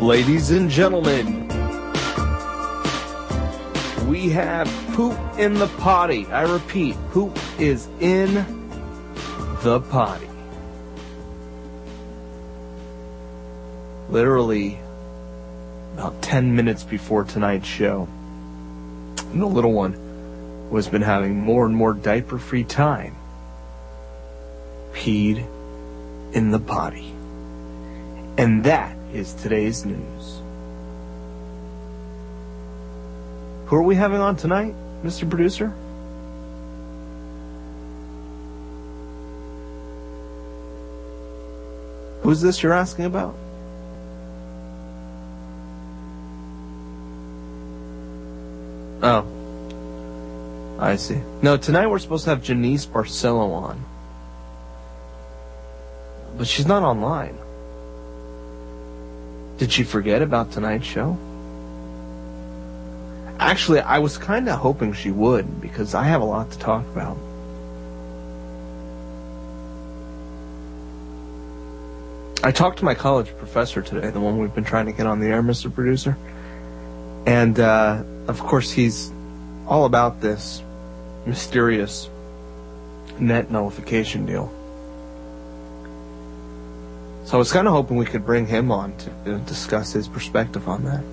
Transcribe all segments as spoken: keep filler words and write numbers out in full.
Ladies and gentlemen, we have poop in the potty. I repeat, poop is in the potty. Literally about ten minutes before tonight's show, and the little one who has been having more and more diaper-free time peed in the potty. And that is today's news. Who are we having on tonight, Mister Producer? Who's this you're asking about? Oh. I see. No, tonight we're supposed to have Janice Barcelo on. But she's not online. Did she forget about tonight's show? Actually, I was kind of hoping she would, because I have a lot to talk about. I talked to my college professor today, the one we've been trying to get on the air, Mister Producer. And, uh, of course, he's all about this mysterious net nullification deal. So I was kind of hoping we could bring him on to, to discuss his perspective on that.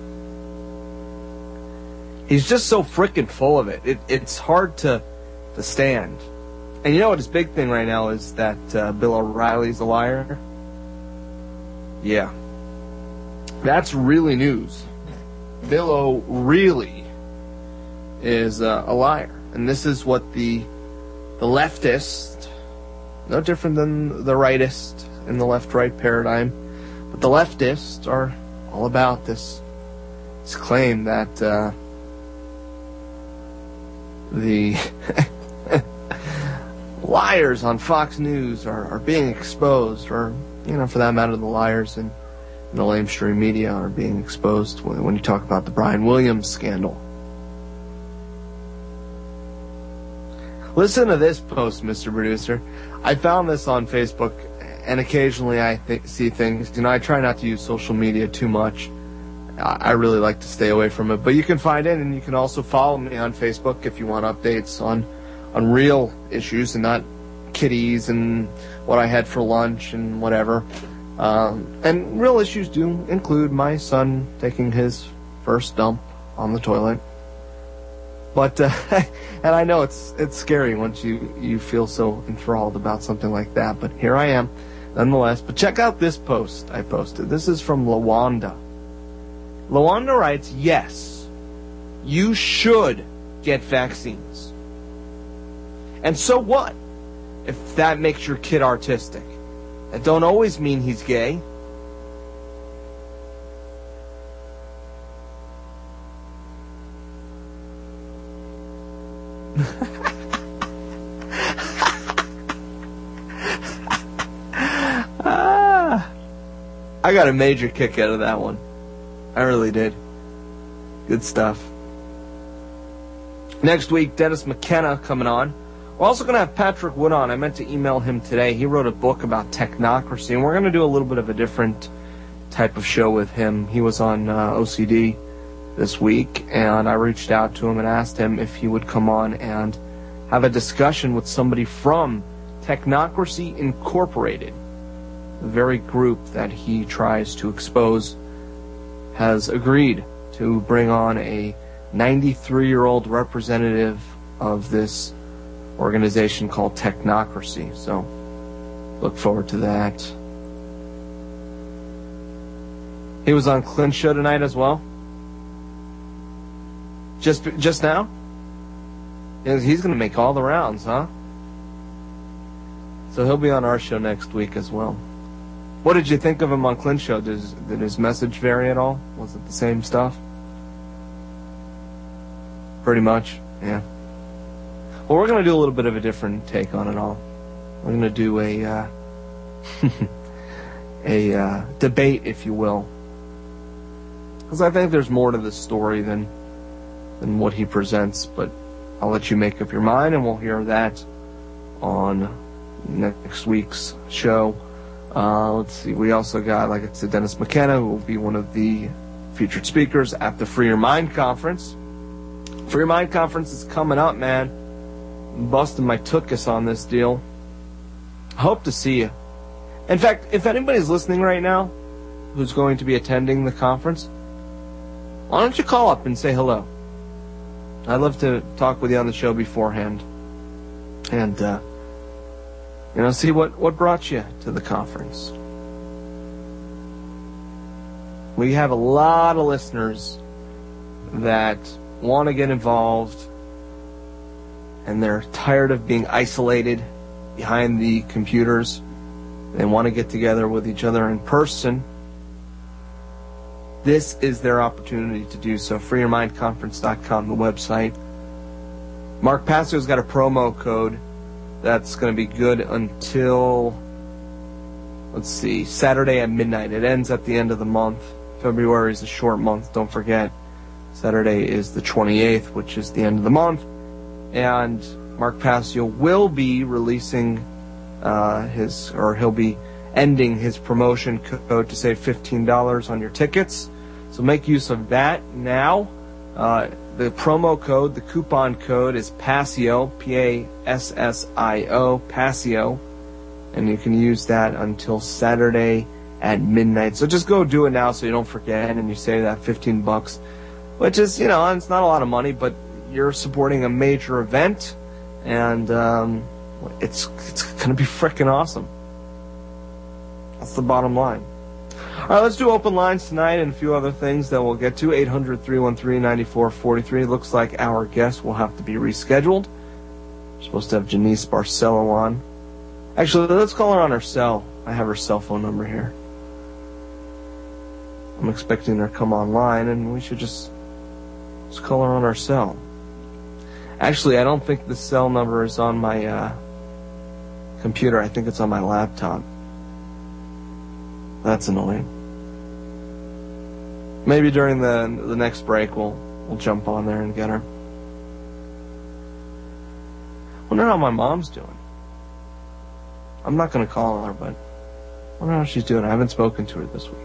He's just so frickin' full of it. it. It's hard to to stand. And you know what his big thing right now is, that uh, Bill O'Reilly's a liar? Yeah. That's really news. Bill O really is uh, a liar. And this is what the the leftist, no different than the rightist in the left-right paradigm, but the leftists are all about this, this claim that uh, the liars on Fox News are, are being exposed, or, you know, for that matter, the liars in, in the lamestream media are being exposed when, when you talk about the Brian Williams scandal. Listen to this post, Mister Producer. I found this on Facebook, and occasionally I th- see things. You know, I try not to use social media too much. I-, I really like to stay away from it. But you can find it, and you can also follow me on Facebook if you want updates on, on real issues and not kitties and what I had for lunch and whatever. Um, and real issues do include my son taking his first dump on the toilet. But, uh, and I know it's it's scary once you, you feel so enthralled about something like that, but here I am, nonetheless. But check out this post I posted. This is from Lawanda. Lawanda writes, yes, you should get vaccines. And so what if that makes your kid artistic? That don't always mean he's gay. ah, I got a major kick out of that one. I really did. Good stuff. Next week, Dennis McKenna coming on. We're also going to have Patrick Wood on. I meant to email him today. He wrote a book about technocracy, and we're going to do a little bit of a different type of show with him. He was on uh, O C D this week, and I reached out to him and asked him if he would come on and have a discussion with somebody from Technocracy Incorporated. The very group that he tries to expose has agreed to bring on a ninety-three-year-old representative of this organization called Technocracy. So look forward to that. He was on Clint's show tonight as well. Just just now? He's going to make all the rounds, huh? So he'll be on our show next week as well. What did you think of him on Clint's show? Did his, did his message vary at all? Was it the same stuff? Pretty much, yeah. Well, we're going to do a little bit of a different take on it all. We're going to do a, uh, a uh, debate, if you will. Because I think there's more to this story than than what he presents, but I'll let you make up your mind, and we'll hear that on next week's show. Uh, let's see. We also got, like I said, Dennis McKenna, who will be one of the featured speakers at the Free Your Mind Conference. Free Your Mind Conference is coming up, man. I'm busting my tookus on this deal. Hope to see you. In fact, if anybody's listening right now who's going to be attending the conference, why don't you call up and say hello? I'd love to talk with you on the show beforehand. And, uh, you know, see what, what brought you to the conference. We have a lot of listeners that want to get involved, and they're tired of being isolated behind the computers. They want to get together with each other in person. This is their opportunity to do so. free your mind conference dot com, the website. Mark Passio's got a promo code that's going to be good until, let's see, Saturday at midnight. It ends at the end of the month. February is a short month, don't forget. Saturday is the twenty-eighth, which is the end of the month. And Mark Passio will be releasing uh, his, or he'll be ending his promotion code to save fifteen dollars on your tickets. So make use of that now. Uh, the promo code, the coupon code is Passio, P A S S I O, Passio. And you can use that until Saturday at midnight. So just go do it now so you don't forget and you save that fifteen bucks. Which is, you know, it's not a lot of money, but you're supporting a major event. And um, it's, it's going to be freaking awesome. That's the bottom line. All right, let's do open lines tonight and a few other things that we'll get to. eight hundred, three one three, nine four four three. Looks like our guest will have to be rescheduled. We're supposed to have Janice Barcelo on. Actually, let's call her on her cell. I have her cell phone number here. I'm expecting her to come online, and we should just, just call her on our cell. Actually, I don't think the cell number is on my uh, computer. I think it's on my laptop. That's annoying. Maybe during the the next break we'll we'll jump on there and get her. Wonder how my mom's doing. I'm not gonna call her, but I wonder how she's doing. I haven't spoken to her this week.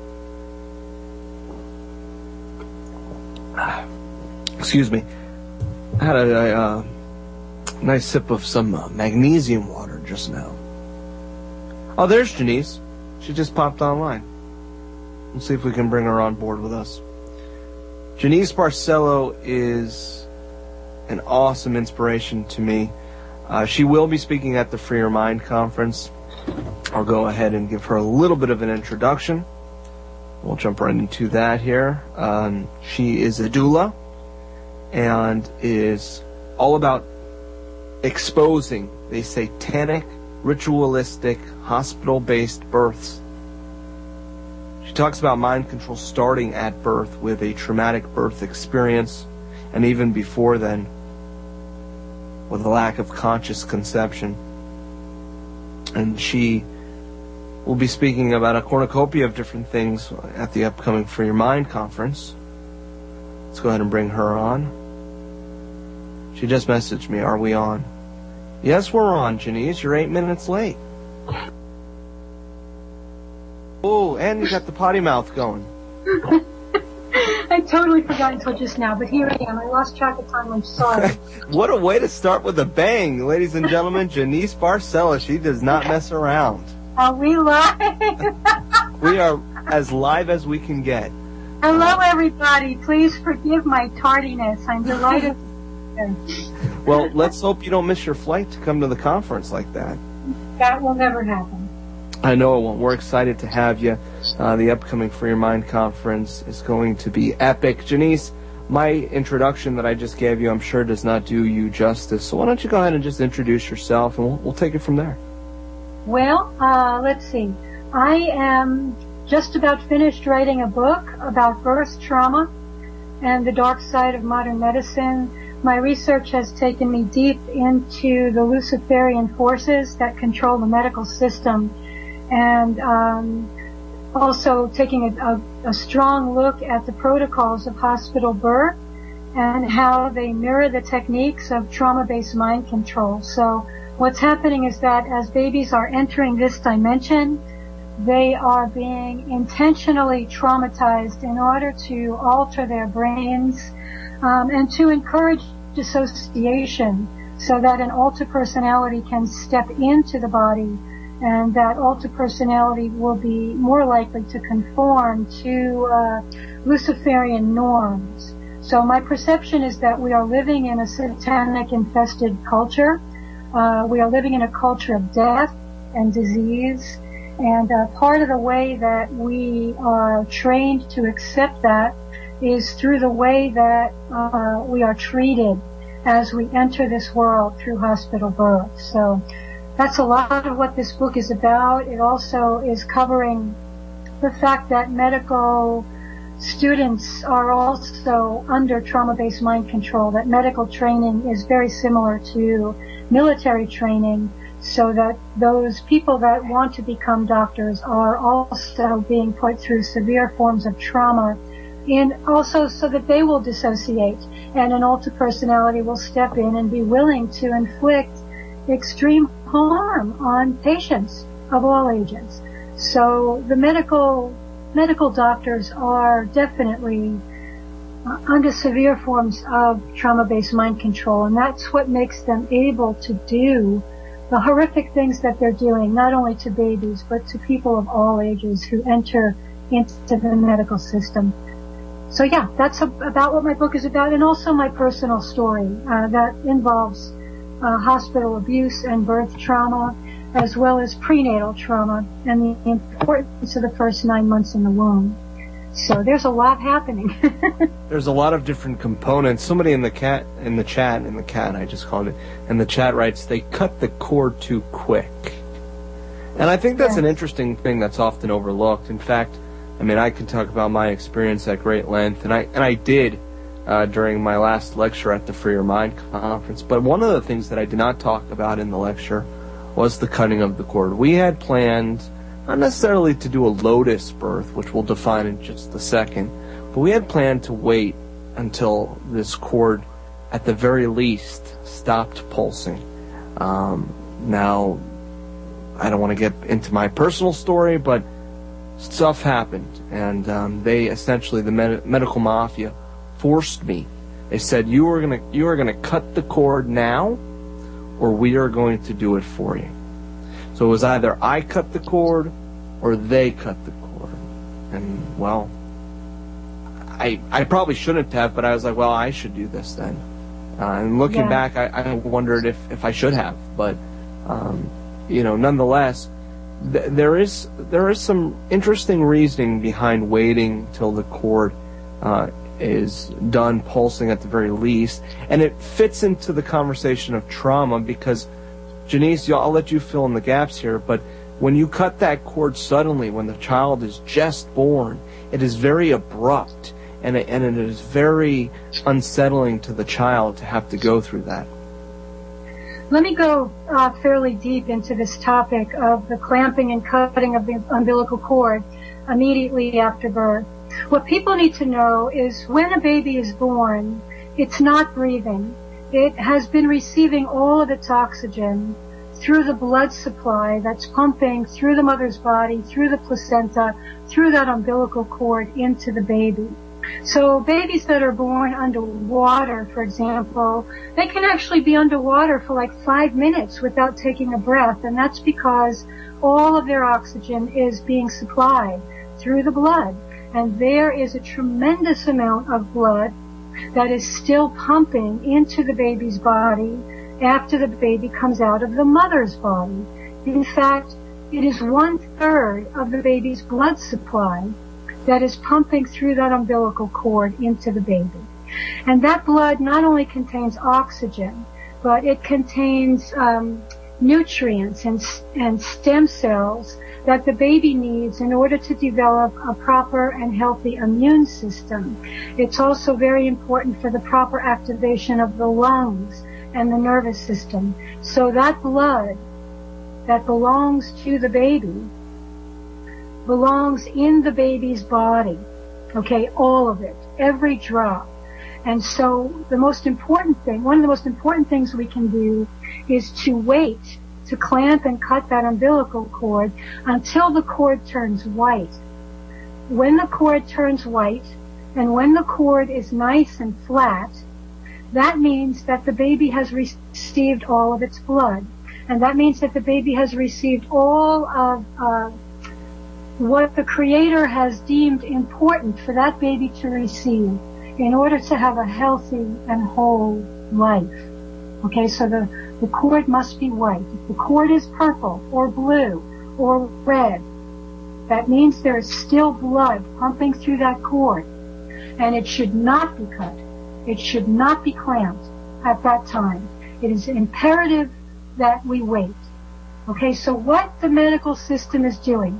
Excuse me. I had a, a, a nice sip of some uh, magnesium water just now. Oh, there's Janice. She just popped online. We'll see if we can bring her on board with us. Janice Barcelo is an awesome inspiration to me. Uh, she will be speaking at the Free Your Mind Conference. I'll go ahead and give her a little bit of an introduction. We'll jump right into that here. Um, she is a doula and is all about exposing the satanic, ritualistic, hospital-based births. She talks about mind control starting at birth with a traumatic birth experience, and even before then, with a lack of conscious conception. And she will be speaking about a cornucopia of different things at the upcoming Free Your Mind Conference. Let's go ahead and bring her on. She just messaged me, are we on? Yes, we're on, Janice. You're eight minutes late. Oh, and you got the potty mouth going. I totally forgot until just now, but here I am. I lost track of time. I'm sorry. What a way to start with a bang, ladies and gentlemen. Janice Barcelo, she does not mess around. Are we live? We are as live as we can get. Hello, everybody. Please forgive my tardiness. I'm delighted. Well, let's hope you don't miss your flight to come to the conference like that. That will never happen. I know it won't. We're excited to have you. Uh, the upcoming Free Your Mind Conference is going to be epic. Janice, my introduction that I just gave you, I'm sure does not do you justice. So why don't you go ahead and just introduce yourself, and we'll, we'll take it from there. Well, uh, let's see. I am just about finished writing a book about birth trauma and the dark side of modern medicine. My research has taken me deep into the Luciferian forces that control the medical system, and um, also taking a, a, a strong look at the protocols of hospital birth and how they mirror the techniques of trauma-based mind control. So what's happening is that as babies are entering this dimension, they are being intentionally traumatized in order to alter their brains um, and to encourage dissociation so that an alter personality can step into the body, and that alter personality will be more likely to conform to uh, Luciferian norms. So my perception is that we are living in a satanic-infested culture. Uh, we are living in a culture of death and disease, and uh, part of the way that we are trained to accept that is through the way that uh, we are treated as we enter this world through hospital birth. So that's a lot of what this book is about. It also is covering the fact that medical students are also under trauma-based mind control, that medical training is very similar to military training, so that those people that want to become doctors are also being put through severe forms of trauma, and also so that they will dissociate, and an alter personality will step in and be willing to inflict extreme harm on patients of all ages. So the medical medical doctors are definitely uh, under severe forms of trauma-based mind control, and that's what makes them able to do the horrific things that they're doing, not only to babies, but to people of all ages who enter into the medical system. So yeah, that's a, about what my book is about, and also my personal story uh, that involves uh, hospital abuse and birth trauma, as well as prenatal trauma and the importance of the first nine months in the womb. So there's a lot happening. There's a lot of different components. Somebody in the cat in the chat, in the cat I just called it, in the chat writes, they cut the cord too quick. And I think that's yes. an interesting thing that's often overlooked. In fact, I mean, I can talk about my experience at great length, and I and I did uh, during my last lecture at the Free Your Mind conference. But one of the things that I did not talk about in the lecture was the cutting of the cord. We had planned not necessarily to do a lotus birth, which we'll define in just a second, but we had planned to wait until this cord, at the very least, stopped pulsing. Um, now, I don't want to get into my personal story, but stuff happened, and um, they essentially, the med- medical mafia, forced me. They said, "You are gonna, you are gonna cut the cord now, or we are going to do it for you." So it was either I cut the cord or they cut the cord. And, well, I I probably shouldn't have, but I was like, well, I should do this then. Uh, and looking yeah. back, I, I wondered if, if I should have. But, um, you know, nonetheless, th- there is there is some interesting reasoning behind waiting till the cord uh, is done pulsing at the very least. And it fits into the conversation of trauma because, Janice, I'll let you fill in the gaps here, but when you cut that cord suddenly, when the child is just born, it is very abrupt, and it, and it is very unsettling to the child to have to go through that. Let me go uh, fairly deep into this topic of the clamping and cutting of the umbilical cord immediately after birth. What people need to know is when a baby is born, it's not breathing. It has been receiving all of its oxygen through the blood supply that's pumping through the mother's body, through the placenta, through that umbilical cord into the baby. So babies that are born underwater, for example, they can actually be underwater for like five minutes without taking a breath, and that's because all of their oxygen is being supplied through the blood. And there is a tremendous amount of blood that is still pumping into the baby's body after the baby comes out of the mother's body. In fact, it is one third of the baby's blood supply that is pumping through that umbilical cord into the baby. And that blood not only contains oxygen, but it contains um, nutrients and, and stem cells that the baby needs in order to develop a proper and healthy immune system. It's also very important for the proper activation of the lungs and the nervous system. So that blood that belongs to the baby belongs in the baby's body. Okay, all of it, every drop. And so the most important thing, one of the most important things we can do is to wait to clamp and cut that umbilical cord until the cord turns white. When the cord turns white, and when the cord is nice and flat, that means that the baby has received all of its blood. And that means that the baby has received all of uh, what the Creator has deemed important for that baby to receive in order to have a healthy and whole life. Okay, so the, the cord must be white. If the cord is purple or blue or red, that means there is still blood pumping through that cord. And it should not be cut. It should not be clamped at that time. It is imperative that we wait. Okay, so what the medical system is doing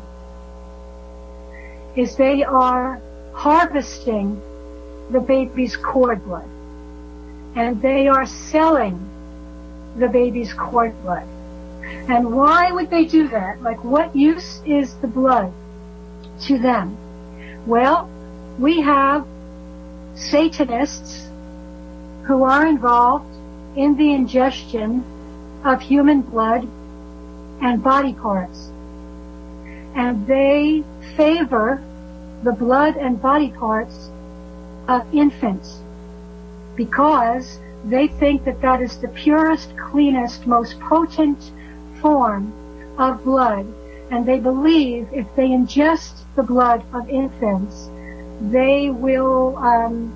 is they are harvesting the baby's cord blood. And they are selling the baby's cord blood. And why would they do that? Like, what use is the blood to them? Well, we have Satanists who are involved in the ingestion of human blood and body parts. And they favor the blood and body parts of infants because they think that that is the purest, cleanest, most potent form of blood. And they believe if they ingest the blood of infants, they will, um,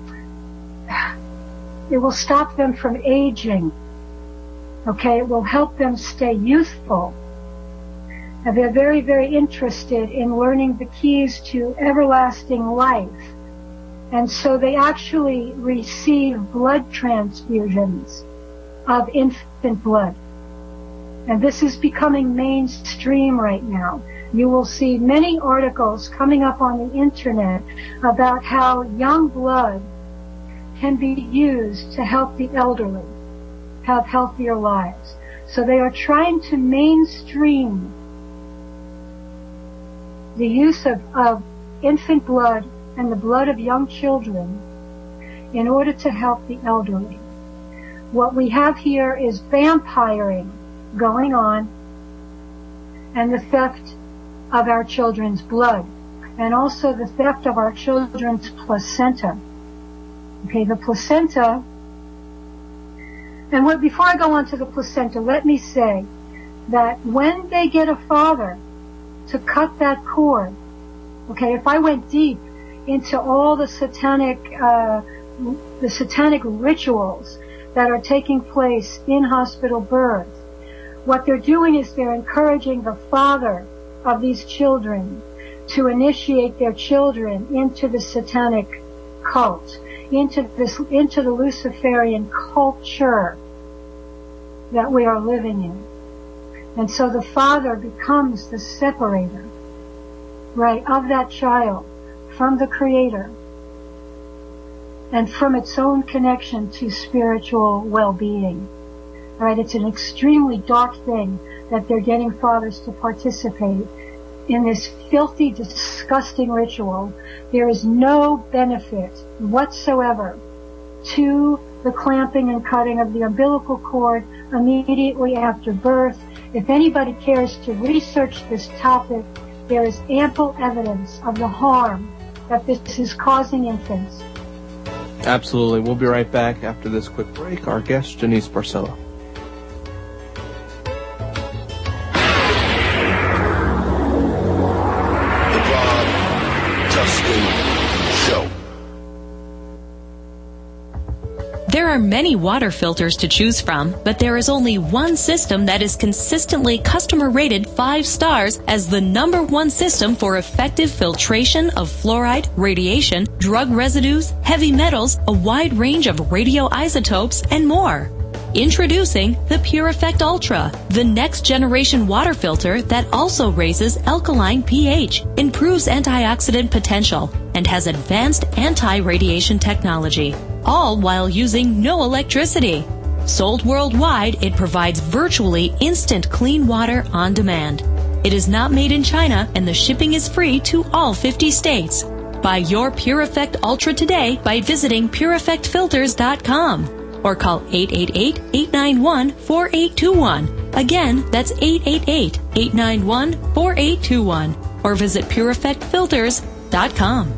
it will stop them from aging. Okay, it will help them stay youthful. And they're very, very interested in learning the keys to everlasting life. And so they actually receive blood transfusions of infant blood. And this is becoming mainstream right now. You will see many articles coming up on the internet about how young blood can be used to help the elderly have healthier lives. So they are trying to mainstream the use of, of infant blood and the blood of young children in order to help the elderly. What we have here is vampiring going on and the theft of our children's blood and also the theft of our children's placenta. Okay, the placenta, and what, before I go on to the placenta, let me say that when they get a father to cut that cord, okay, if I went deep into all the satanic, uh, the satanic rituals that are taking place in hospital births, what they're doing is they're encouraging the father of these children to initiate their children into the satanic cult, into this, into the Luciferian culture that we are living in. And so the father becomes the separator, right, of that child from the Creator and from its own connection to spiritual well-being. Right, it's an extremely dark thing that they're getting fathers to participate in this filthy, disgusting ritual. There is no benefit whatsoever to the clamping and cutting of the umbilical cord immediately after birth. If anybody cares to research this topic, there is ample evidence of the harm that this is causing infants. Absolutely. We'll be right back after this quick break. Our guest, Janice Barcelo. There are many water filters to choose from, but there is only one system that is consistently customer rated five stars as the number one system for effective filtration of fluoride, radiation, drug residues, heavy metals, a wide range of radioisotopes, and more. Introducing the PureEffect Ultra, the next generation water filter that also raises alkaline pH, improves antioxidant potential, and has advanced anti-radiation technology, all while using no electricity. Sold worldwide, it provides virtually instant clean water on demand. It is not made in China, and the shipping is free to all fifty states. Buy your PureEffect Ultra today by visiting pure effect filters dot com. or call eight eight eight, eight nine one, four eight two one. Again, that's eight eight eight, eight nine one, four eight two one. Or visit pure effect filters dot com.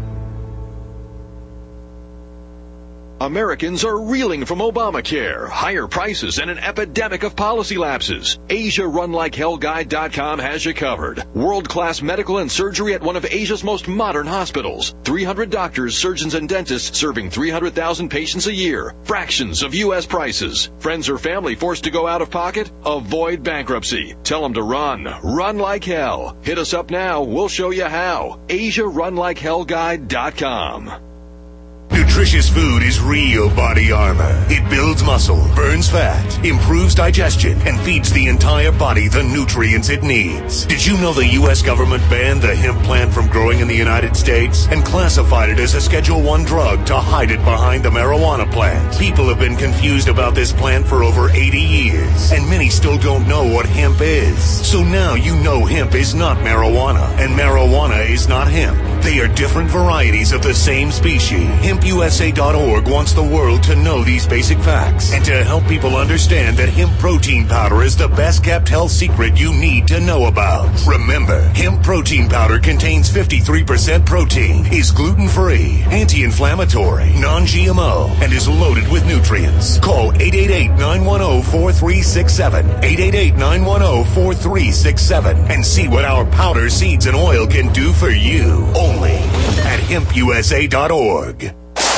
Americans are reeling from Obamacare, higher prices, and an epidemic of policy lapses. Asia Run Like Hell Guide dot com has you covered. World-class medical and surgery at one of Asia's most modern hospitals. three hundred doctors, surgeons, and dentists serving three hundred thousand patients a year. Fractions of U S prices. Friends or family forced to go out of pocket? Avoid bankruptcy. Tell them to run. Run like hell. Hit us up now. We'll show you how. Asia Run Like Hell Guide dot com. Nutritious food is real body armor. It builds muscle, burns fat, improves digestion, and feeds the entire body the nutrients it needs. Did you know the U S government banned the hemp plant from growing in the United States and classified it as a Schedule one drug to hide it behind the marijuana plant? People have been confused about this plant for over eighty years, and many still don't know what hemp is. So now you know hemp is not marijuana, and marijuana is not hemp. They are different varieties of the same species. hemp U S A dot org wants the world to know these basic facts and to help people understand that hemp protein powder is the best kept health secret you need to know about. Remember, hemp protein powder contains fifty-three percent protein, is gluten-free, anti-inflammatory, non-G M O, and is loaded with nutrients. Call eight eight eight, nine one zero, four three six seven, eight eight eight, nine one zero, four three six seven, and see what our powder, seeds, and oil can do for you. Only at hemp U S A dot org.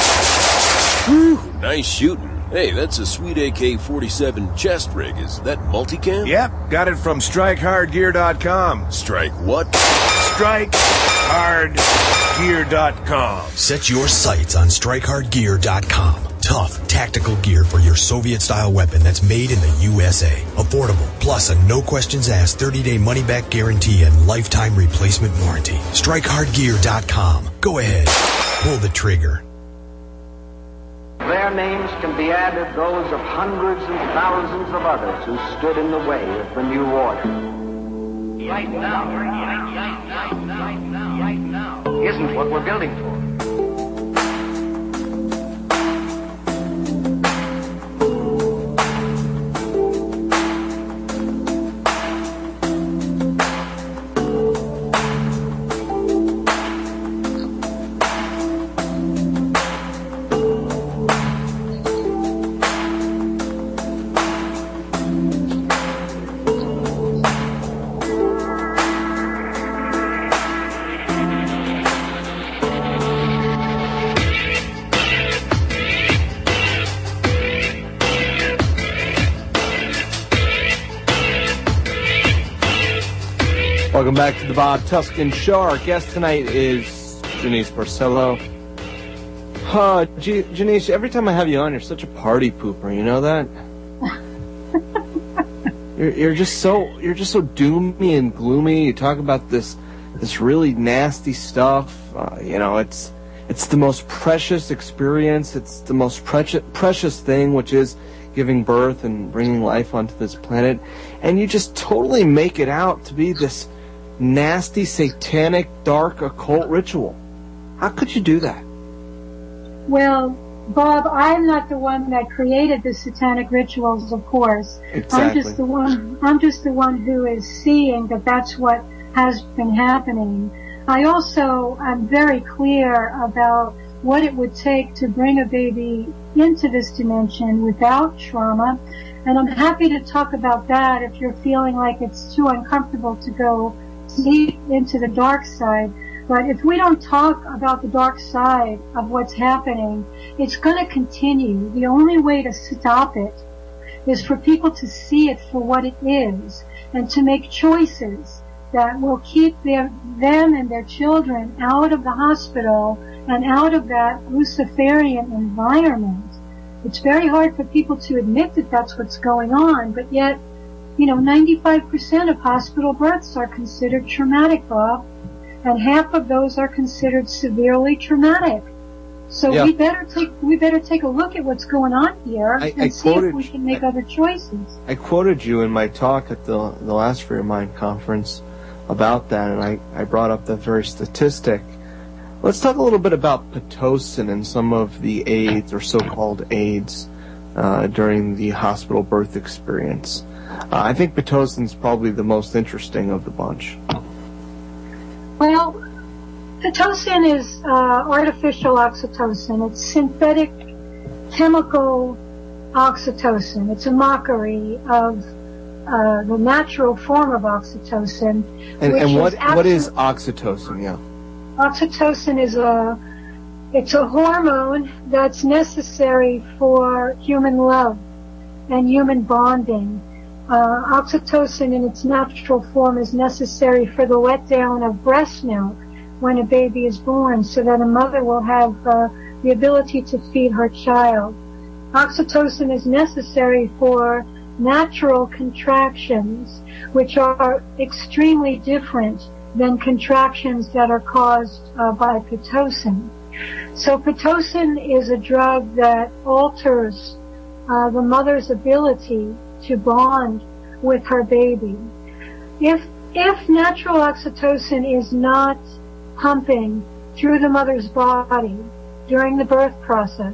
Whew, nice shooting. Hey, that's a sweet A K forty-seven chest rig. Is that multicam? Yep, got it from strike hard gear dot com. Strike what? strike hard gear dot com. Set your sights on strike hard gear dot com. Tough, tactical gear for your Soviet-style weapon that's made in the U S A. Affordable, plus a no-questions-asked thirty-day money-back guarantee and lifetime replacement warranty. strike hard gear dot com. Go ahead. Pull the trigger. Their names can be added those of hundreds and thousands of others who stood in the way of the new order. Right now, right now, right now, right now, isn't what we're building for. Welcome back to the Bob Tuskin Show. Our guest tonight is Janice Barcelo. Uh, G- Janice, every time I have you on, you're such a party pooper. You know that? you're, you're just so you're just so doomy and gloomy. You talk about this this really nasty stuff. Uh, you know, it's it's the most precious experience. It's the most precious precious thing, which is giving birth and bringing life onto this planet. And you just totally make it out to be this nasty, satanic, dark, occult ritual. How could you do that? Well, Bob, I'm not the one that created the satanic rituals, of course. Exactly. I'm just the one. I'm just the one who is seeing that that's what has been happening. I also am very clear about what it would take to bring a baby into this dimension without trauma, and I'm happy to talk about that if you're feeling like it's too uncomfortable to go deep into the dark side. But if we don't talk about the dark side of what's happening, it's going to continue. The only way to stop it is for people to see it for what it is and to make choices that will keep their, them and their children out of the hospital and out of that Luciferian environment. It's very hard for people to admit that that's what's going on, but yet, you know, ninety-five percent of hospital births are considered traumatic, Bob, and half of those are considered severely traumatic. So yeah. we better take we better take a look at what's going on here I, and I see quoted, if we can make I, other choices. I quoted you in my talk at the the last Free Your Mind conference about that, and I, I brought up that very statistic. Let's talk a little bit about Pitocin and some of the AIDS, or so-called AIDS, uh, during the hospital birth experience. Uh, I think Pitocin is probably the most interesting of the bunch. Well, Pitocin is uh, artificial oxytocin. It's synthetic chemical oxytocin. It's a mockery of uh, the natural form of oxytocin. And, and what is what is oxytocin? Yeah. Oxytocin is a it's a hormone that's necessary for human love and human bonding. Uh, oxytocin in its natural form is necessary for the letdown of breast milk when a baby is born, so that a mother will have uh, the ability to feed her child. Oxytocin is necessary for natural contractions, which are extremely different than contractions that are caused uh, by Pitocin. So Pitocin is a drug that alters uh, the mother's ability to bond with her baby. If if natural oxytocin is not pumping through the mother's body during the birth process,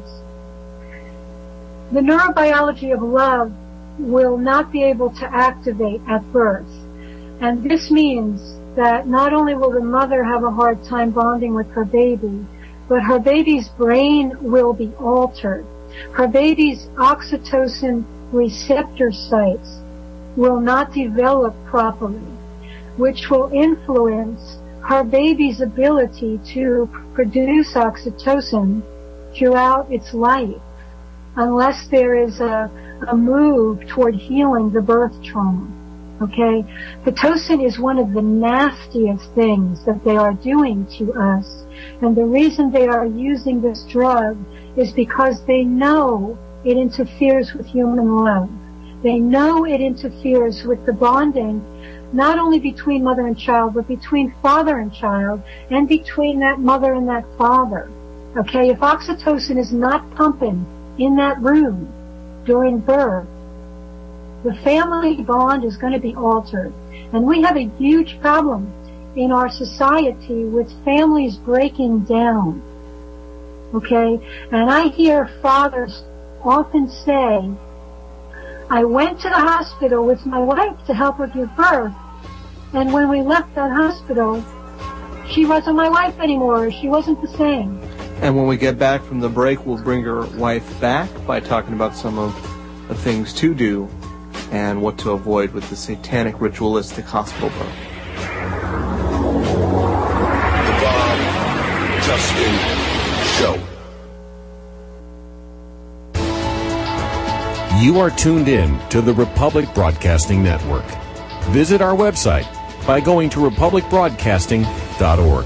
the neurobiology of love will not be able to activate at birth. And this means that not only will the mother have a hard time bonding with her baby, but her baby's brain will be altered. Her baby's oxytocin receptor sites will not develop properly, which will influence her baby's ability to produce oxytocin throughout its life, unless there is a, a move toward healing the birth trauma. Okay? Pitocin is one of the nastiest things that they are doing to us, and the reason they are using this drug is because they know it interferes with human love. They know it interferes with the bonding, not only between mother and child, but between father and child, and between that mother and that father. Okay, if oxytocin is not pumping in that room during birth, the family bond is going to be altered. And we have a huge problem in our society with families breaking down. Okay, and I hear fathers often say, I went to the hospital with my wife to help her give birth, and when we left that hospital, she wasn't my wife anymore. She wasn't the same. And when we get back from the break, we'll bring her wife back by talking about some of the things to do and what to avoid with the satanic ritualistic hospital birth. The Bob Justin Show. You are tuned in to the Republic Broadcasting Network. Visit our website by going to republic broadcasting dot org.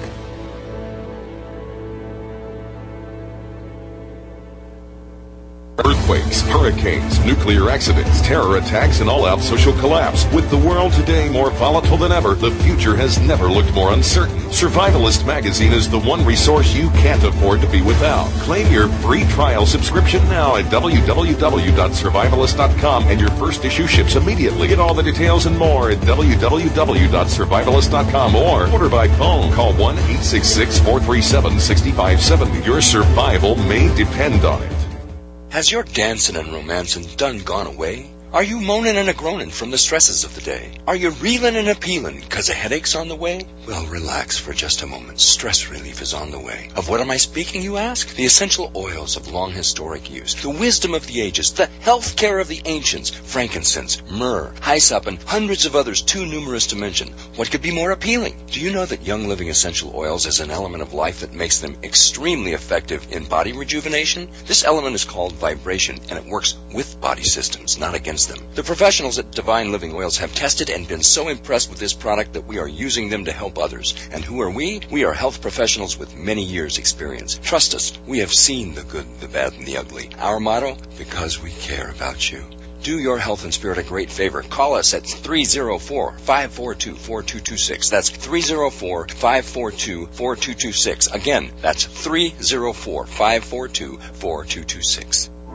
Earthquakes, hurricanes, nuclear accidents, terror attacks, and all-out social collapse. With the world today more volatile than ever, the future has never looked more uncertain. Survivalist Magazine is the one resource you can't afford to be without. Claim your free trial subscription now at w w w dot survivalist dot com, and your first issue ships immediately. Get all the details and more at w w w dot survivalist dot com or order by phone. Call one eight six six, four three seven, six five seven zero. Your survival may depend on it. Has your dancing and romancing done gone away? Are you moaning and a-groaning from the stresses of the day? Are you reeling and appealing because a headache's on the way? Well, relax for just a moment. Stress relief is on the way. Of what am I speaking, you ask? The essential oils of long historic use, the wisdom of the ages, the health care of the ancients, frankincense, myrrh, hyssop, and hundreds of others too numerous to mention. What could be more appealing? Do you know that Young Living essential oils is an element of life that makes them extremely effective in body rejuvenation? This element is called vibration, and it works with body systems, not against them. The professionals at Divine Living Oils have tested and been so impressed with this product that we are using them to help others. And who are we? We are health professionals with many years' experience. Trust us, we have seen the good, the bad, and the ugly. Our motto? Because we care about you. Do your health and spirit a great favor. Call us at three oh four, five four two, four two two six. That's three oh four, five four two, four two two six. Again, that's three oh four, five four two, four two two six.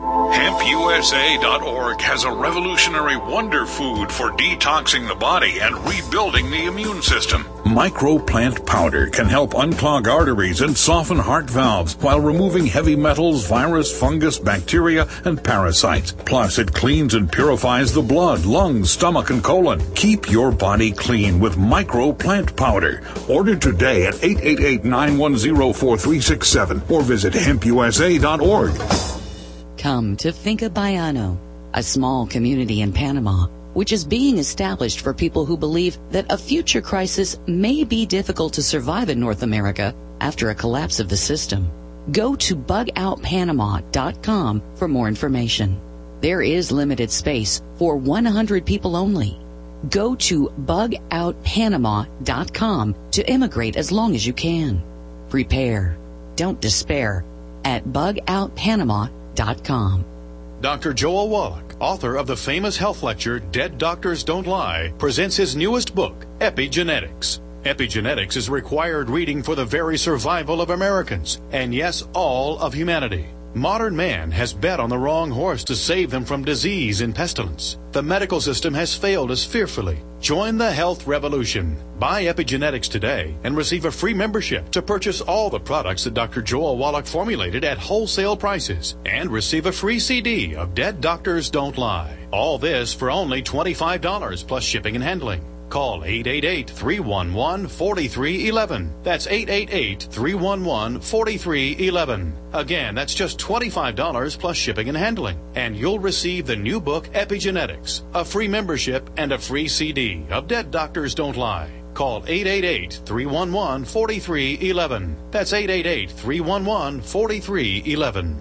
hemp U S A dot org has a revolutionary wonder food for detoxing the body and rebuilding the immune system. Microplant powder can help unclog arteries and soften heart valves while removing heavy metals, virus, fungus, bacteria, and parasites. Plus, it cleans and purifies the blood, lungs, stomach, and colon. Keep your body clean with Microplant powder. Order today at eight eight eight, nine one zero, four three six seven or visit hemp U S A dot org. Come to Finca Bayano, a small community in Panama, which is being established for people who believe that a future crisis may be difficult to survive in North America after a collapse of the system. Go to bug out panama dot com for more information. There is limited space for one hundred people only. Go to bug out panama dot com to immigrate as long as you can. Prepare. Don't despair at bug out panama dot com. Doctor Joel Wallach, author of the famous health lecture Dead Doctors Don't Lie, presents his newest book, Epigenetics. Epigenetics is required reading for the very survival of Americans, and yes, all of humanity. Modern man has bet on the wrong horse to save them from disease and pestilence. The medical system has failed us fearfully. Join the health revolution. Buy Epigenetics today and receive a free membership to purchase all the products that Doctor Joel Wallach formulated at wholesale prices and receive a free C D of Dead Doctors Don't Lie. All this for only twenty-five dollars plus shipping and handling. Call eight eight eight, three one one, four three one one. That's eight eight eight, three one one, four three one one. Again, that's just twenty-five dollars plus shipping and handling. And you'll receive the new book, Epigenetics, a free membership, and a free C D of Dead Doctors Don't Lie. Call eight eight eight, three one one, four three one one. That's eight eight eight, three one one, four three one one.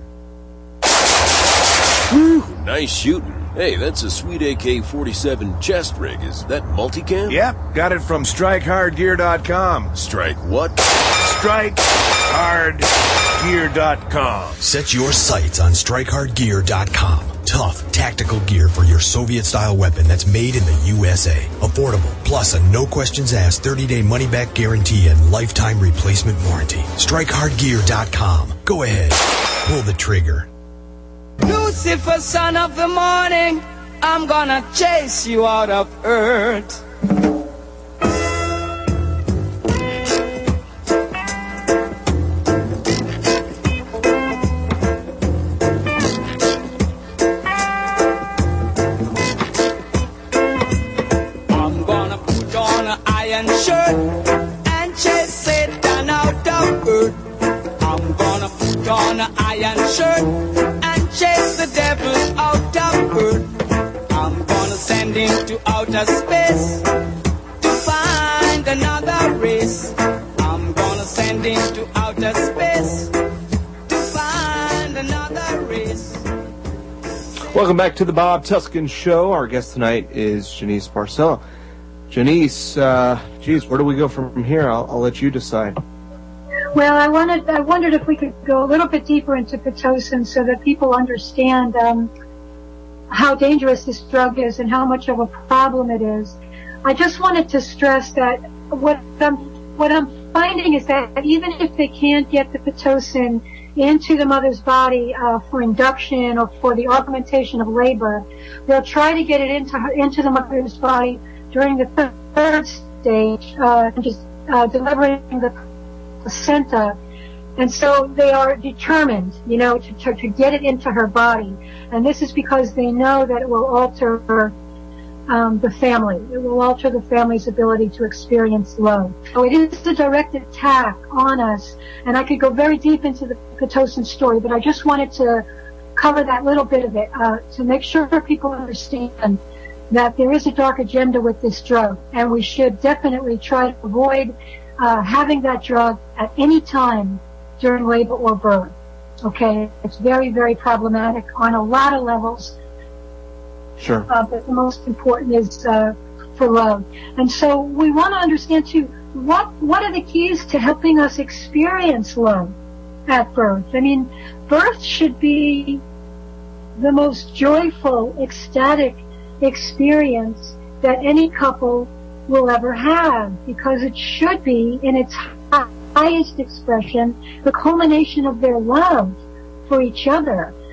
Whew, nice shooting. Hey, that's a sweet A K forty-seven chest rig. Is that multicam? Yep, got it from strike hard gear dot com. Strike what? strike hard gear dot com. Set your sights on strike hard gear dot com. Tough, tactical gear for your Soviet-style weapon that's made in the U S A. Affordable, plus a no-questions-asked thirty-day money-back guarantee and lifetime replacement warranty. strike hard gear dot com. Go ahead, pull the trigger. Lucifer, son of the morning, I'm gonna chase you out of earth. I'm gonna put on an iron shirt and chase Satan out of earth. I'm gonna put on an iron shirt, chase the devil out of earth. I'm gonna send him to outer space to find another race. I'm gonna send him to outer space to find another race. Welcome back to the Bob Tuskin Show. Our guest tonight is Janice Barcelo. Janice, uh, geez, where do we go from here? I'll, I'll let you decide. Well, I wanted, I wondered if we could go a little bit deeper into Pitocin so that people understand um, how dangerous this drug is and how much of a problem it is. I just wanted to stress that what I'm, what I'm finding is that even if they can't get the Pitocin into the mother's body uh, for induction or for the augmentation of labor, they'll try to get it into her, into the mother's body during the third stage, uh, just uh, delivering the placenta, and so they are determined, you know, to, to, to get it into her body. And this is because they know that it will alter um, the family. It will alter the family's ability to experience love. So it is a direct attack on us, and I could go very deep into the Pitocin story, but I just wanted to cover that little bit of it uh, to make sure people understand that there is a dark agenda with this drug, and we should definitely try to avoid Uh, having that drug at any time during labor or birth. Okay, it's very, very problematic on a lot of levels. Sure. Uh, but the most important is uh, for love. And so we want to understand too, what what are the keys to helping us experience love at birth? I mean, birth should be the most joyful, ecstatic experience that any couple will ever have, because it should be in its highest expression the culmination of their love for each other.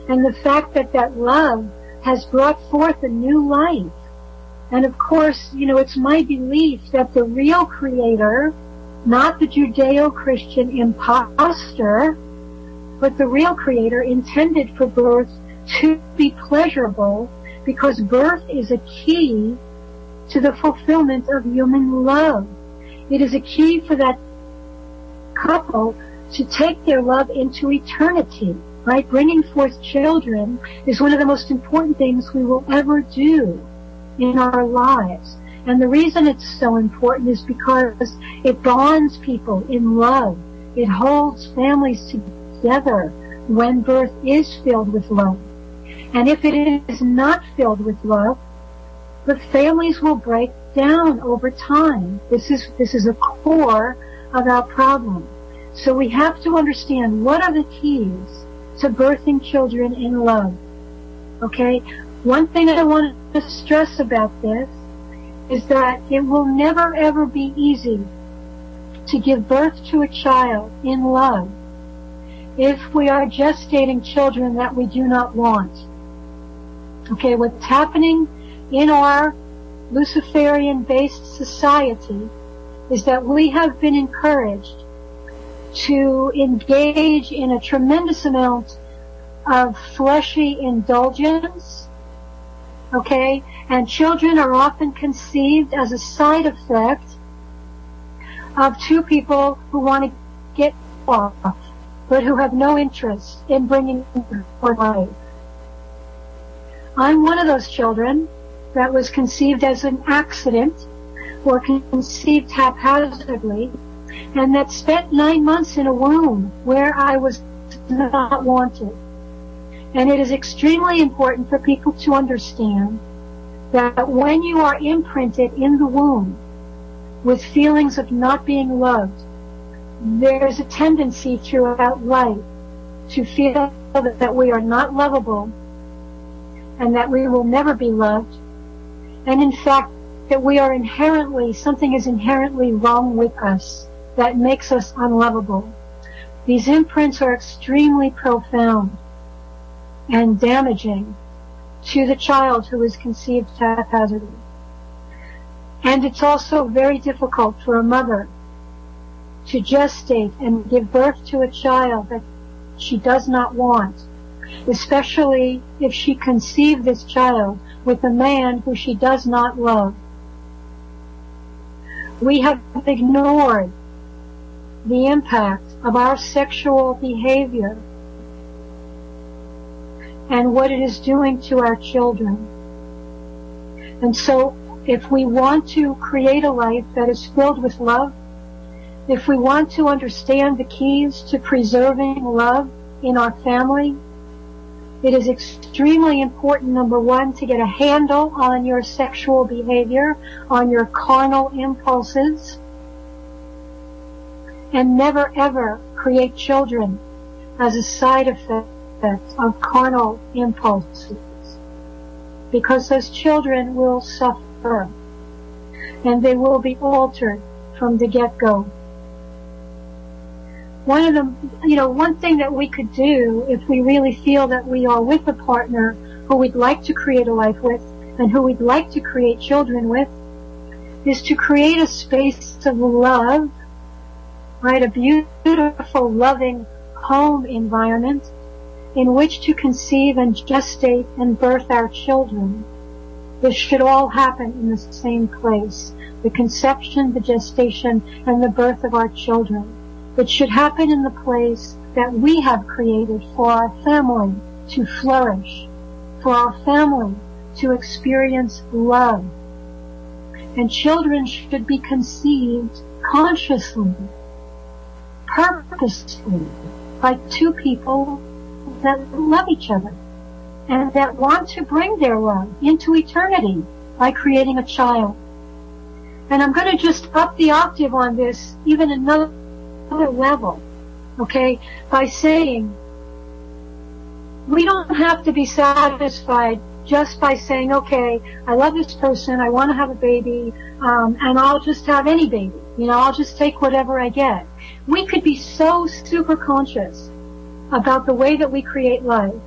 and the fact that that love has brought forth a new life. And of course, you know, it's my belief that the real creator, not the Judeo-Christian imposter, but the real creator intended for birth to be pleasurable, because birth is a key to the fulfillment of human love. It is a key for that couple to take their love into eternity, right? Bringing forth children is one of the most important things we will ever do in our lives. And the reason it's so important is because it bonds people in love. It holds families together when birth is filled with love. And if it is not filled with love, the families will break down over time. This is, this is a core of our problem. So we have to understand what are the keys to birthing children in love. Okay? One thing I want to stress about this is that it will never ever be easy to give birth to a child in love if we are gestating children that we do not want. Okay, what's happening in our Luciferian-based society is that we have been encouraged to engage in a tremendous amount of fleshy indulgence, okay, and children are often conceived as a side effect of two people who want to get off, but who have no interest in bringing forth life. I'm one of those children that was conceived as an accident or conceived haphazardly, and that spent nine months in a womb where I was not wanted. And it is extremely important for people to understand that when you are imprinted in the womb with feelings of not being loved, there's a tendency throughout life to feel that we are not lovable and that we will never be loved, and in fact that we are inherently, something is inherently wrong with us that makes us unlovable. These imprints are extremely profound and damaging to the child who is conceived haphazardly. And it's also very difficult for a mother to gestate and give birth to a child that she does not want, especially if she conceived this child with a man who she does not love. We have ignored the impact of our sexual behavior and what it is doing to our children. And so if we want to create a life that is filled with love, if we want to understand the keys to preserving love in our family, it is extremely important, number one, to get a handle on your sexual behavior, on your carnal impulses, and never ever create children as a side effect of carnal impulses, because those children will suffer and they will be altered from the get-go. One of the, you know, one thing that we could do if we really feel that we are with a partner who we'd like to create a life with and who we'd like to create children with is to create a space of love, right? A beautiful, loving home environment in which to conceive and gestate and birth our children. This should all happen in the same place. The conception, the gestation, and the birth of our children. It should happen in the place that we have created for our family to flourish, for our family to experience love. And children should be conceived consciously, purposely, by two people that love each other and that want to bring their love into eternity by creating a child. And I'm going to just up the octave on this even another level, okay, by saying we don't have to be satisfied just by saying, okay, I love this person, I want to have a baby, um, and I'll just have any baby, you know, I'll just take whatever I get. We could be so super conscious about the way that we create life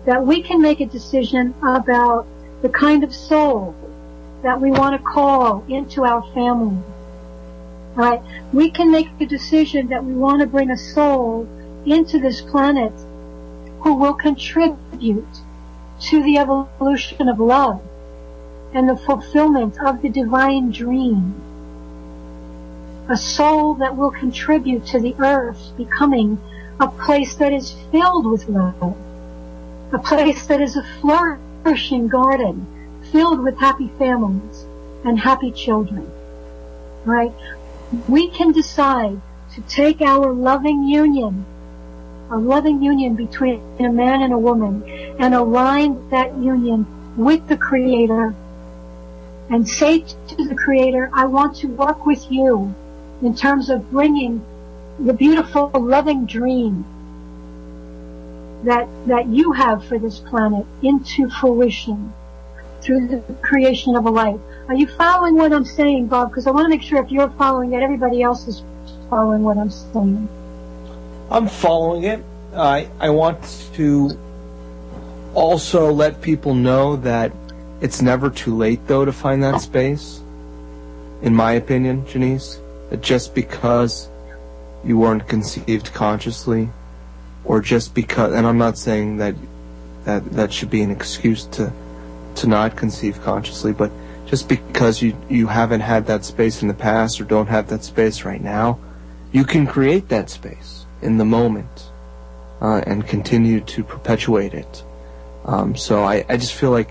that we can make a decision about the kind of soul that we want to call into our family. All right? We can make a decision that we want to bring a soul into this planet who will contribute to the evolution of love and the fulfillment of the divine dream. A soul that will contribute to the earth becoming a place that is filled with love. A place that is a flourishing garden filled with happy families and happy children. Right? We can decide to take our loving union, a loving union between a man and a woman, and align that union with the Creator and say to the Creator, I want to work with you in terms of bringing the beautiful, loving dream that that you have for this planet into fruition through the creation of a life. Are you following what I'm saying, Bob? Because I want to make sure if you're following it, everybody else is following what I'm saying. I'm following it. I I want to also let people know that it's never too late, though, to find that space. In my opinion, Janice, that just because you weren't conceived consciously, or just because, and I'm not saying that that that should be an excuse to to not conceive consciously, but just because you you haven't had that space in the past or don't have that space right now, you can create that space in the moment uh, and continue to perpetuate it. Um, so I, I just feel like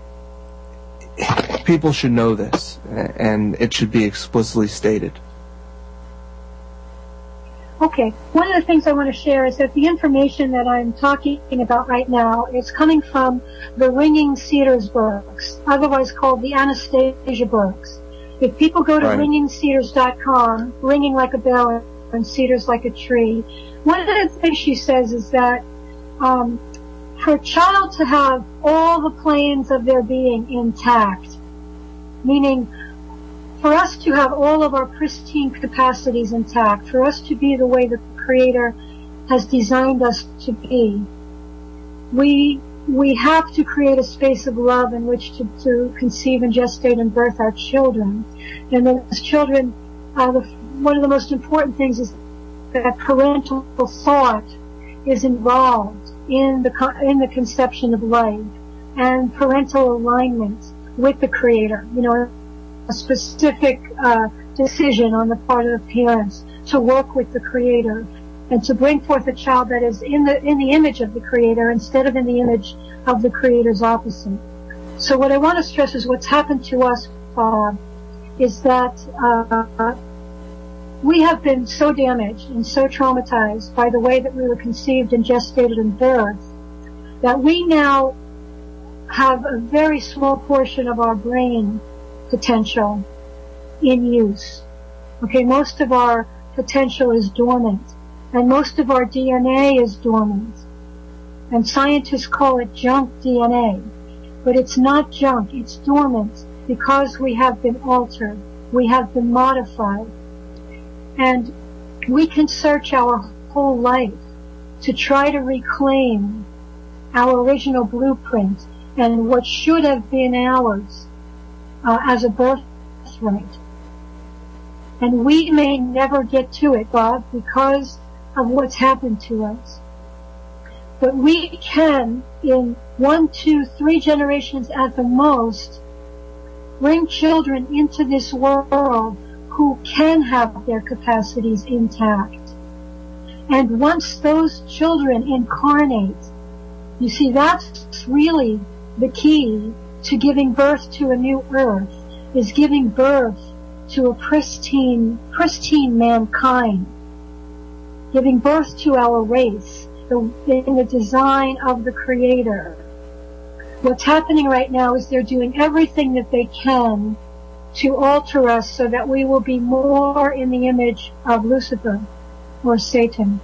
people should know this, and it should be explicitly stated. Okay, one of the things I want to share is that the information that I'm talking about right now is coming from the Ringing Cedars books, otherwise called the Anastasia books. If people go to Right. ringing cedars dot com, ringing like a bell and cedars like a tree, one of the things she says is that um, for a child to have all the planes of their being intact, meaning for us to have all of our pristine capacities intact, for us to be the way the Creator has designed us to be, we we have to create a space of love in which to, to conceive and gestate and birth our children. And those children, uh, the, one of the most important things is that parental thought is involved in the in the conception of life, and parental alignment with the Creator. You know, a specific uh, decision on the part of the parents to work with the Creator and to bring forth a child that is in the in the image of the Creator instead of in the image of the Creator's opposite. So what I want to stress is what's happened to us, Bob, is that uh, we have been so damaged and so traumatized by the way that we were conceived and gestated and birthed that we now have a very small portion of our brain potential in use. Okay, most of our potential is dormant, and most of our D N A is dormant. And scientists call it junk D N A. But it's not junk, it's dormant because we have been altered, we have been modified. And we can search our whole life to try to reclaim our original blueprint and what should have been ours Uh, as a birthright. And we may never get to it, Bob, because of what's happened to us. But we can, in one, two, three generations at the most, bring children into this world who can have their capacities intact. And once those children incarnate, you see, that's really the key to giving birth to a new earth, is giving birth to a pristine, pristine mankind, giving birth to our race the, in the design of the Creator. What's happening right now is they're doing everything that they can to alter us so that we will be more in the image of Lucifer or Satan.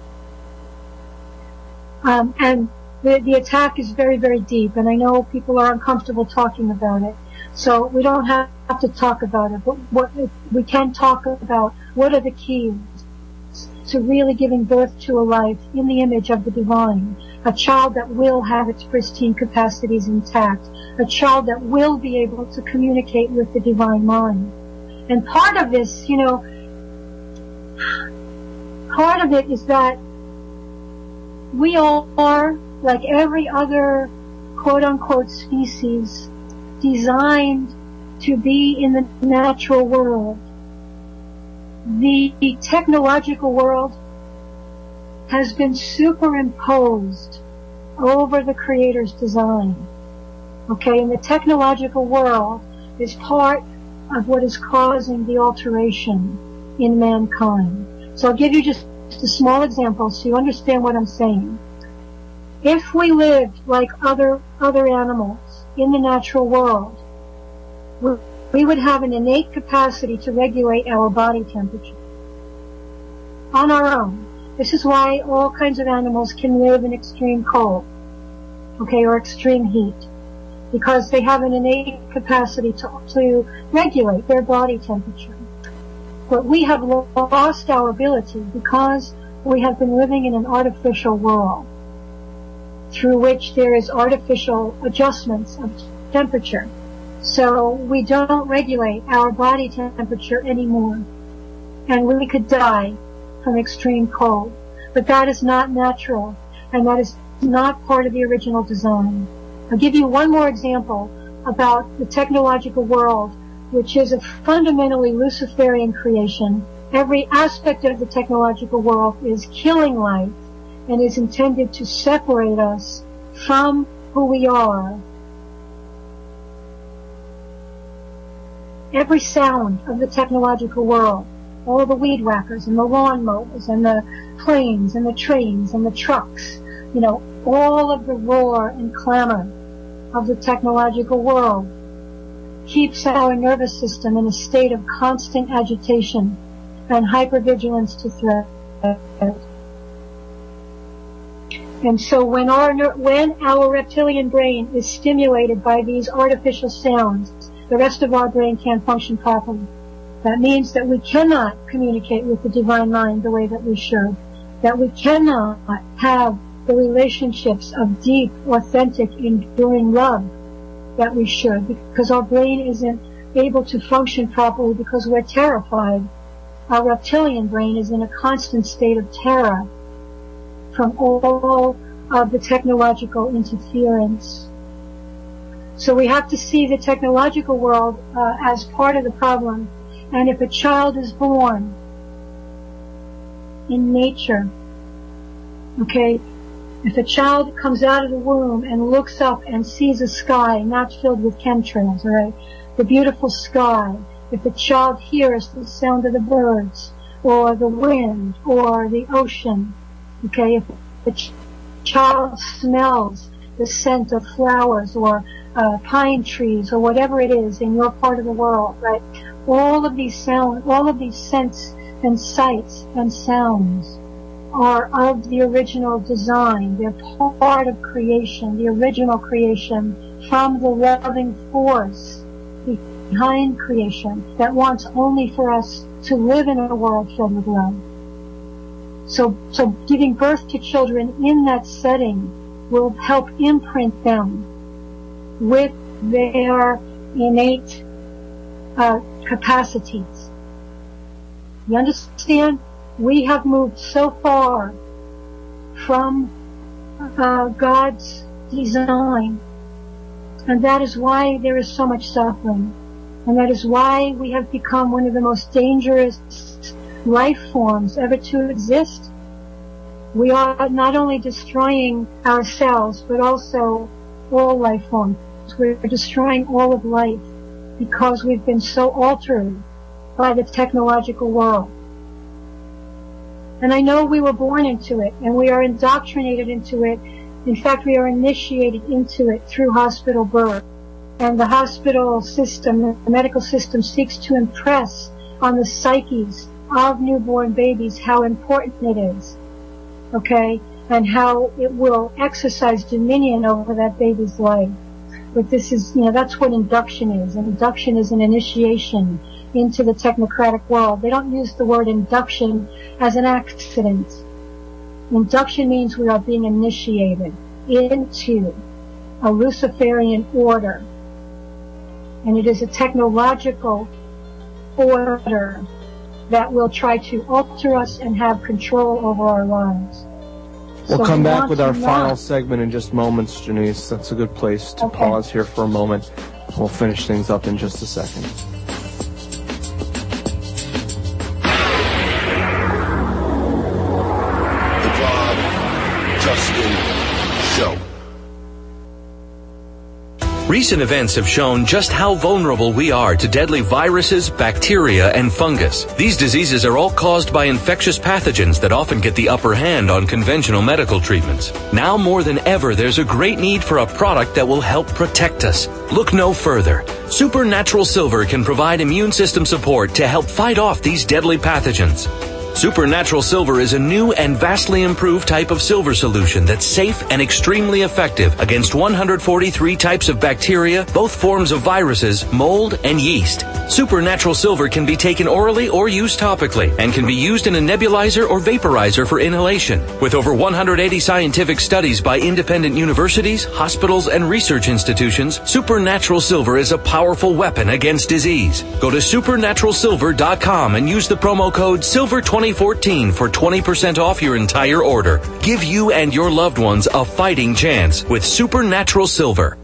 Um, and The, the attack is very, very deep, and I know people are uncomfortable talking about it. So we don't have, have to talk about it, but what we can talk about what are the keys to really giving birth to a life in the image of the divine, a child that will have its pristine capacities intact, a child that will be able to communicate with the divine mind. And part of this, you know, part of it is that we all are, like every other quote-unquote species, designed to be in the natural world. The technological world has been superimposed over the Creator's design. Okay, and the technological world is part of what is causing the alteration in mankind. So I'll give you just a small example so you understand what I'm saying. If we lived like other other animals in the natural world, we, we would have an innate capacity to regulate our body temperature on our own. This is why all kinds of animals can live in extreme cold, okay, or extreme heat, because they have an innate capacity to, to regulate their body temperature. But we have lost our ability because we have been living in an artificial world through which there is artificial adjustments of temperature. So we don't regulate our body temperature anymore, and we could die from extreme cold. But that is not natural, and that is not part of the original design. I'll give you one more example about the technological world, which is a fundamentally Luciferian creation. Every aspect of the technological world is killing life and is intended to separate us from who we are. Every sound of the technological world, all the weed whackers and the lawn mowers and the planes and the trains and the trucks, you know, all of the roar and clamor of the technological world keeps our nervous system in a state of constant agitation and hypervigilance to threat. And so when our when our reptilian brain is stimulated by these artificial sounds, the rest of our brain can't function properly. That means that we cannot communicate with the divine mind the way that we should, that we cannot have the relationships of deep, authentic, enduring love that we should, because our brain isn't able to function properly because we're terrified. Our reptilian brain is in a constant state of terror from all of the technological interference. So we have to see the technological world uh, as part of the problem. And if a child is born in nature, okay, if a child comes out of the womb and looks up and sees a sky not filled with chemtrails, all right, the beautiful sky, if a child hears the sound of the birds or the wind or the ocean, okay, if the ch- child smells the scent of flowers or uh, pine trees or whatever it is in your part of the world, right, all of these sounds, all of these scents and sights and sounds are of the original design. They're part of creation, the original creation from the loving force behind creation that wants only for us to live in a world filled with love. So, so giving birth to children in that setting will help imprint them with their innate uh, capacities. You understand? We have moved so far from uh, God's design, and that is why there is so much suffering, and that is why we have become one of the most dangerous life forms ever to exist. We are not only destroying ourselves, but also all life forms. We're destroying all of life because we've been so altered by the technological world. And I know we were born into it, and we are indoctrinated into it. In fact, we are initiated into it through hospital birth. And the hospital system, the medical system, seeks to impress on the psyches of newborn babies how important it is, okay, and how it will exercise dominion over that baby's life. But this is, you know, that's what induction is. Induction is an initiation into the technocratic world. They don't use the word induction as an accident. Induction means we are being initiated into a Luciferian order. And it is a technological order that will try to alter us and have control over our lives. We'll So come we back want with to our not- final segment in just moments, Janice. That's a good place to Okay. pause here for a moment. We'll finish things up in just a second. The Bob Justin Show. Recent events have shown just how vulnerable we are to deadly viruses, bacteria, and fungus. These diseases are all caused by infectious pathogens that often get the upper hand on conventional medical treatments. Now more than ever, there's a great need for a product that will help protect us. Look no further. Supernatural Silver can provide immune system support to help fight off these deadly pathogens. Supernatural Silver is a new and vastly improved type of silver solution that's safe and extremely effective against one hundred forty-three types of bacteria, both forms of viruses, mold, and yeast. Supernatural Silver can be taken orally or used topically and can be used in a nebulizer or vaporizer for inhalation. With over one hundred eighty scientific studies by independent universities, hospitals, and research institutions, Supernatural Silver is a powerful weapon against disease. Go to supernatural silver dot com and use the promo code silver twenty fourteen for twenty percent off your entire order. Give you and your loved ones a fighting chance with Supernatural Silver.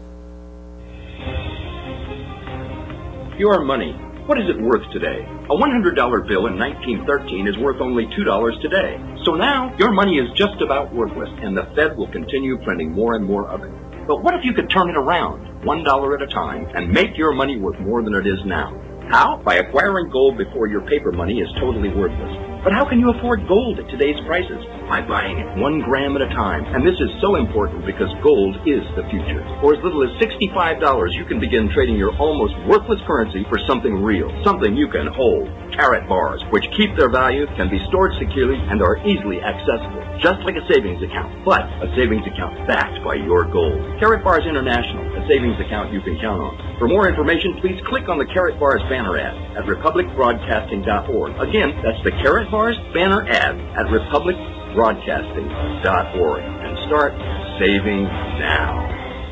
Your money. What is it worth today? A one hundred dollar bill in nineteen thirteen is worth only two dollars today. So now, your money is just about worthless, and the Fed will continue printing more and more of it. But what if you could turn it around, one dollar at a time, and make your money worth more than it is now? How? By acquiring gold before your paper money is totally worthless. But how can you afford gold at today's prices? By buying it one gram at a time. And this is so important because gold is the future. For as little as sixty-five dollars, you can begin trading your almost worthless currency for something real, something you can hold. Carrot bars, which keep their value, can be stored securely, and are easily accessible, just like a savings account, but a savings account backed by your gold. Carrot Bars International, a savings account you can count on. For more information, please click on the Carrot Bars banner ad at republic broadcasting dot org. Again, that's the Carrot Bars banner ad at republic broadcasting dot org. And start saving now.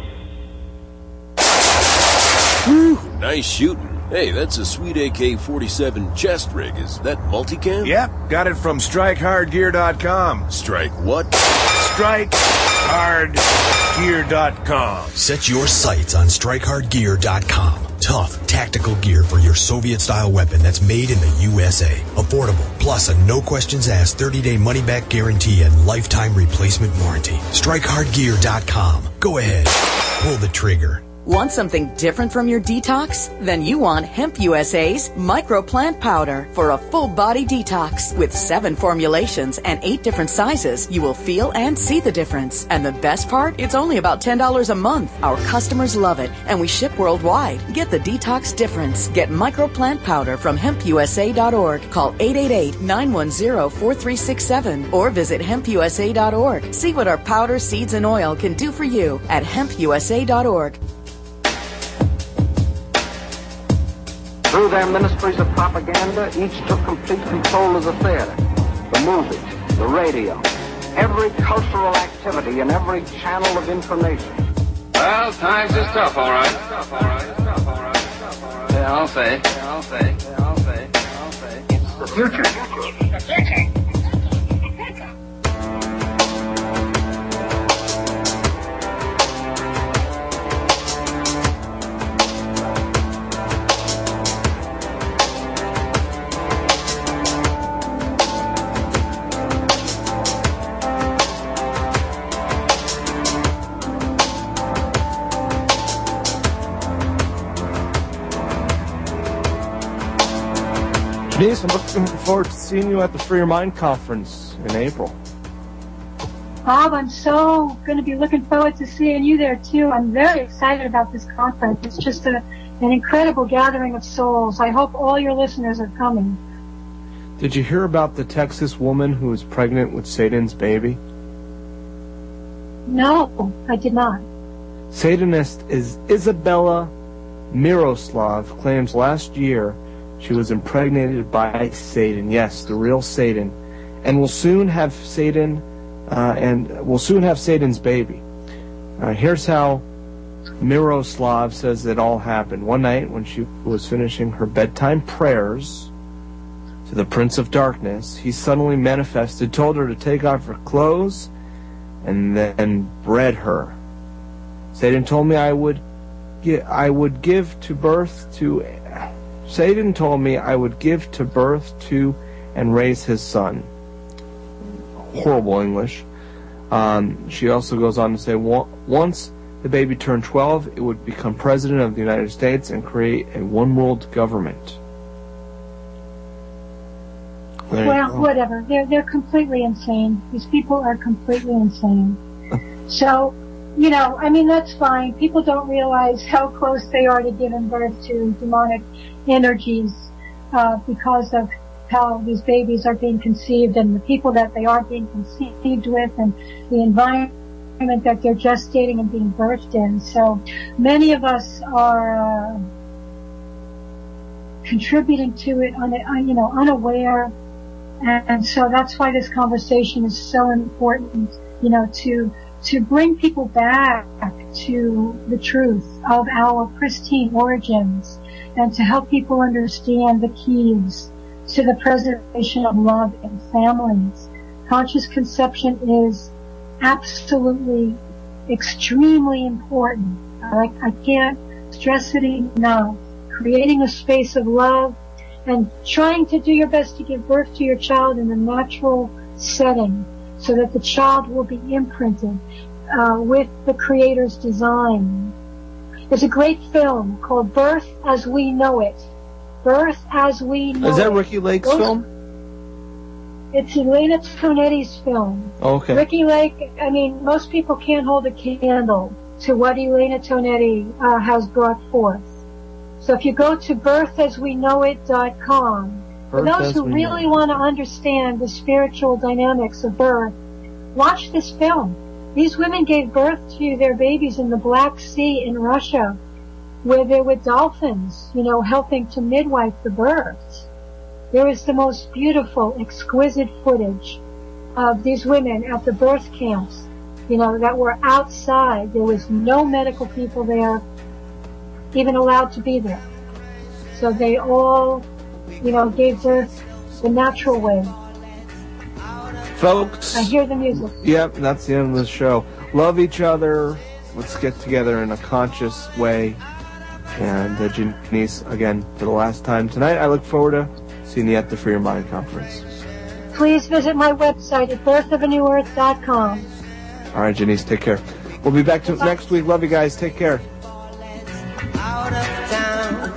Whew, nice shooting. Hey, that's a sweet A K forty-seven chest rig. Is that multicam? Yep, got it from strike hard gear dot com. Strike what? strike hard gear dot com. Set your sights on strike hard gear dot com. Tough, tactical gear for your Soviet-style weapon that's made in the U S A. Affordable, plus a no-questions-asked thirty-day money-back guarantee and lifetime replacement warranty. strike hard gear dot com. Go ahead. Pull the trigger. Want something different from your detox? Then you want Hemp U S A's Microplant Powder for a full body detox. With seven formulations and eight different sizes, you will feel and see the difference. And the best part? It's only about ten dollars a month. Our customers love it, and we ship worldwide. Get the detox difference. Get Microplant Powder from hemp u s a dot org. Call eight eight eight, nine one zero, four three six seven or visit hemp u s a dot org. See what our powder, seeds, and oil can do for you at hemp u s a dot org. Through their ministries of propaganda, each took complete control of the theater, the movies, the radio, every cultural activity and every channel of information. Well, times is tough, all right. Yeah, I'll say. Yeah, I'll say. Yeah, I'll say. Yeah, I'll say. It's the future. The future. Denise, I'm looking forward to seeing you at the Free Your Mind conference in April. Bob, I'm so going to be looking forward to seeing you there, too. I'm very excited about this conference. It's just a, an incredible gathering of souls. I hope all your listeners are coming. Did you hear about the Texas woman who was pregnant with Satan's baby? No, I did not. Satanist is Isabella Miroslav claims last year she was impregnated by Satan, yes, the real Satan, and will soon have Satan uh, and will soon have Satan's baby. Uh, here's how Miroslav says it all happened. One night when she was finishing her bedtime prayers to the Prince of Darkness, he suddenly manifested, told her to take off her clothes, and then bred her. Satan told me I would, gi- I would give to birth to. Satan told me I would give to birth to and raise his son. Horrible English. Um, she also goes on to say, once the baby turned twelve, it would become president of the United States and create a one-world government. There Well, whatever. They're they're completely insane. These people are completely insane. So, you know, I mean, that's fine. People don't realize how close they are to giving birth to demonic energies uh, because of how these babies are being conceived and the people that they are being conceived with and the environment that they're gestating and being birthed in. So many of us are uh, contributing to it, un- you know, unaware. And so that's why this conversation is so important, you know, to to bring people back to the truth of our pristine origins and to help people understand the keys to the preservation of love in families. Conscious conception is absolutely extremely important. I, I can't stress it enough. Creating a space of love and trying to do your best to give birth to your child in a natural setting so that the child will be imprinted uh, with the Creator's design. There's a great film called Birth as We Know It. Birth as We Know It. Is that Ricky Lake's Those, film? It's Elena Tonetti's film. Okay. Ricky Lake, I mean, most people can't hold a candle to what Elena Tonetti uh, has brought forth. So if you go to birth as we know it dot com, for those who really want to understand the spiritual dynamics of birth, watch this film. These women gave birth to their babies in the Black Sea in Russia, where there were dolphins, you know, helping to midwife the births. There is the most beautiful, exquisite footage of these women at the birth camps, you know, that were outside. There was no medical people there even allowed to be there. So they all, you know, gave birth the natural way. Folks. I hear the music. Yep, that's the end of the show. Love each other. Let's get together in a conscious way. And uh, Janice, again, for the last time tonight, I look forward to seeing you at the Free Your Mind Conference. Please visit my website at birth of a new earth dot com. All right, Janice, take care. We'll be back to next week. Love you guys. Take care. Out of town,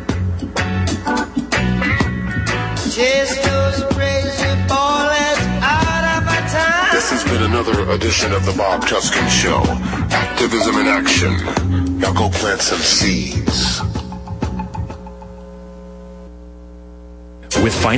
chase those crazy ballers out of our town. This has been another edition of the Bob Tuskin Show. Activism in action. Now go plant some seeds. With